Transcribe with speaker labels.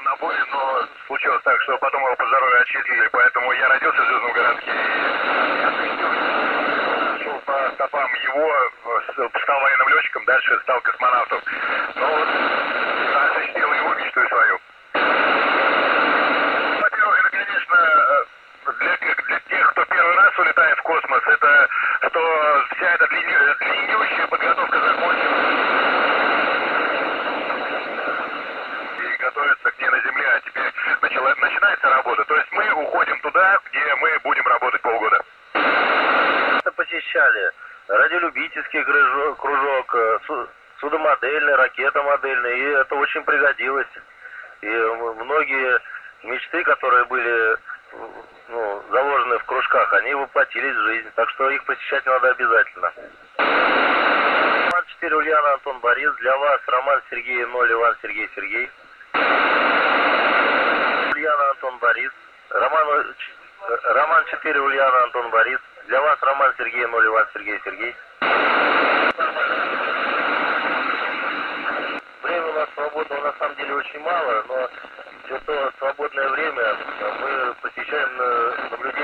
Speaker 1: на бой, но случилось так, что потом его по здоровью отчислили, поэтому я родился в Звездном городке и шел по стопам его, стал военным летчиком, дальше стал космонавтом. Но вот осуществил его мечту и свою. Во-первых, это, конечно, для тех, кто первый раз улетает в космос, это что вся эта длиннющая подготовка закончилась. Готовиться к ней на Земле, а теперь начинается работа. То есть мы уходим туда, где мы будем работать полгода.
Speaker 2: Посещали радиолюбительский кружок, судомодельный, ракетомодельный, и это очень пригодилось. И многие мечты, которые были заложены в кружках, они воплотились в жизнь. Так что их посещать надо обязательно. Роман 4, Ульяна, Антон, Борис. Для вас Роман Сергей 0, Иван Сергей Сергей. Ульяна, Антон, Борис. Роман 4, Ульяна, Антон, Борис. Для вас Роман Сергей 0, Иван Сергей Сергей. Время у нас свободного на самом деле очень мало, но все то свободное время мы посещаем наблюдение